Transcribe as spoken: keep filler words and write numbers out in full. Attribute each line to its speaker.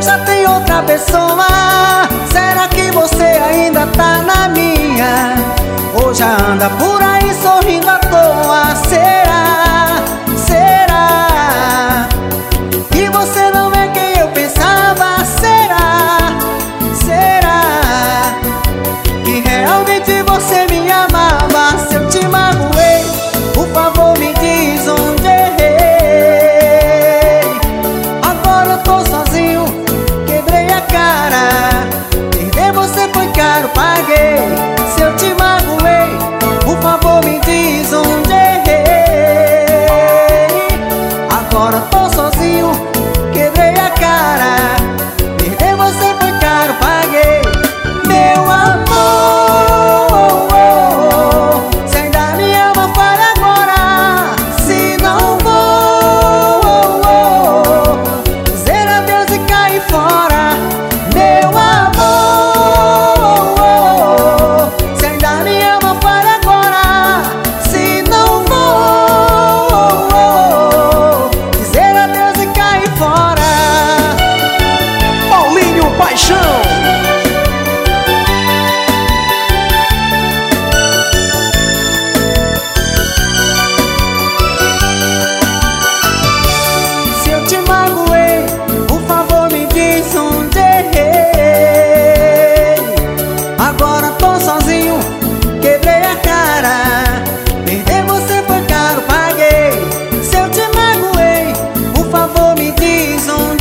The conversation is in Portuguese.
Speaker 1: já tem outra pessoa. Será que você ainda tá na minha? Ou já anda por aí sorrindo à toa? Será? Será que você não é quem eu pensava? Será? Será que realmente você me amava? Se eu te magoei, por favor me diz onde errei. Agora eu tô sozinho, quebrei a cara. Perder você foi caro, paguei. Se eu te magoei, por favor me diz onde errei. Agora eu tô sozinho, quebrei a cara. Perder você foi caro, paguei. Meu amor, se ainda me ama, fale agora. Se não vou dizer adeus e cair fora. Meu amor, se ainda me ama, fale agora. Se não vou dizer adeus e cair fora.
Speaker 2: Paulinho Paixão.
Speaker 1: Se eu te magoei, por favor me diz onde errei. Agora tô sozinho, quebrei a cara. Perder você foi caro, paguei. Se eu te magoei, por favor me diz onde